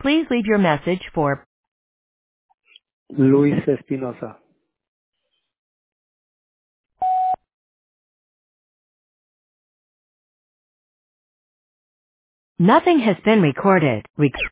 Please leave your message for Luis Espinosa. nothing has been recorded.